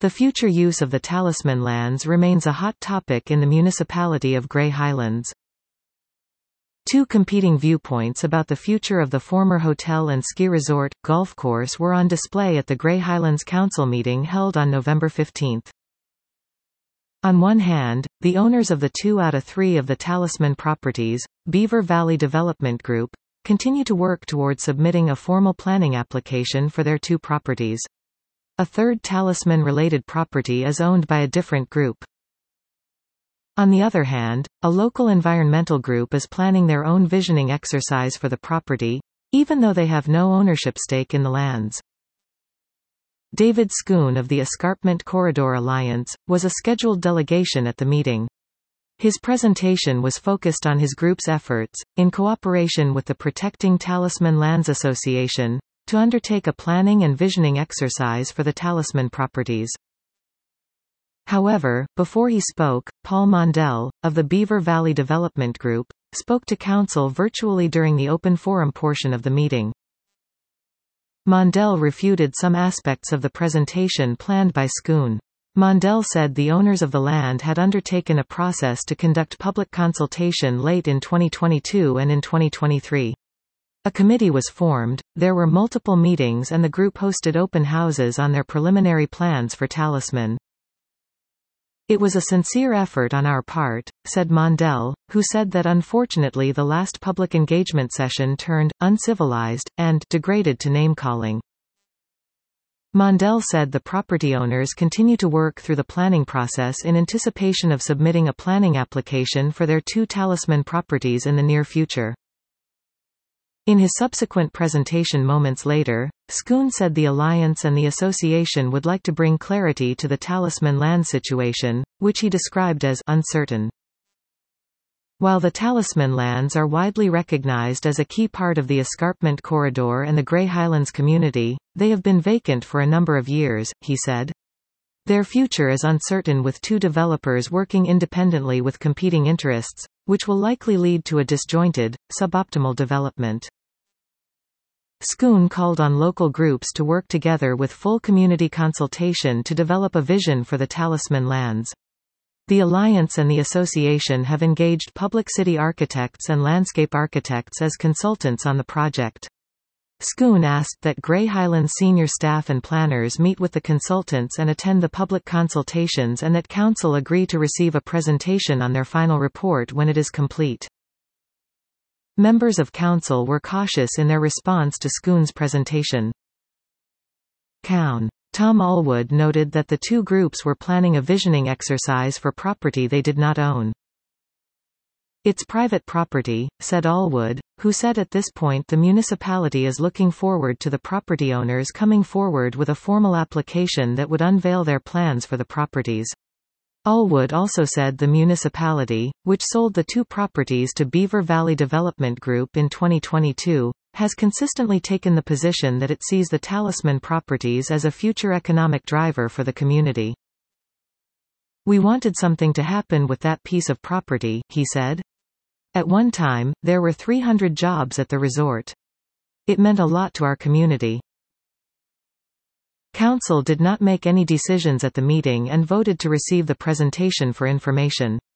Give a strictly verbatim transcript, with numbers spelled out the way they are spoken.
The future use of the Talisman lands remains a hot topic in the municipality of Grey Highlands. Two competing viewpoints about the future of the former hotel and ski resort, golf course were on display at the Grey Highlands Council meeting held on November fifteenth. On one hand, the owners of the two out of three of the Talisman properties, Beaver Valley Development Group, continue to work toward submitting a formal planning application for their two properties. A third Talisman-related property is owned by a different group. On the other hand, a local environmental group is planning their own visioning exercise for the property, even though they have no ownership stake in the lands. David Schoon of the Escarpment Corridor Alliance, was a scheduled delegation at the meeting. His presentation was focused on his group's efforts, in cooperation with the Protecting Talisman Lands Association, to undertake a planning and visioning exercise for the Talisman properties. However, before he spoke, Paul Mondell, of the Beaver Valley Development Group, spoke to Council virtually during the open forum portion of the meeting. Mondell refuted some aspects of the presentation planned by Schoon. Mondell said the owners of the land had undertaken a process to conduct public consultation late in twenty twenty-two and in twenty twenty-three. A committee was formed, there were multiple meetings and the group hosted open houses on their preliminary plans for Talisman. It was a sincere effort on our part, said Mondell, who said that unfortunately the last public engagement session turned uncivilized, and degraded to name-calling. Mondell said the property owners continue to work through the planning process in anticipation of submitting a planning application for their two Talisman properties in the near future. In his subsequent presentation moments later, Schoon said the Alliance and the Association would like to bring clarity to the Talisman land situation, which he described as uncertain. While the Talisman lands are widely recognized as a key part of the Escarpment Corridor and the Grey Highlands community, they have been vacant for a number of years, he said. Their future is uncertain with two developers working independently with competing interests, which will likely lead to a disjointed, suboptimal development. Schoon called on local groups to work together with full community consultation to develop a vision for the Talisman lands. The Alliance and the Association have engaged public city architects and landscape architects as consultants on the project. Schoon asked that Grey Highlands senior staff and planners meet with the consultants and attend the public consultations and that Council agree to receive a presentation on their final report when it is complete. Members of Council were cautious in their response to Schoon's presentation. Coun. Tom Allwood noted that the two groups were planning a visioning exercise for property they did not own. It's private property, said Allwood, who said at this point the municipality is looking forward to the property owners coming forward with a formal application that would unveil their plans for the properties. Allwood also said the municipality, which sold the two properties to Beaver Valley Development Group in twenty twenty-two, has consistently taken the position that it sees the Talisman properties as a future economic driver for the community. We wanted something to happen with that piece of property, he said. At one time, there were three hundred jobs at the resort. It meant a lot to our community. Council did not make any decisions at the meeting and voted to receive the presentation for information.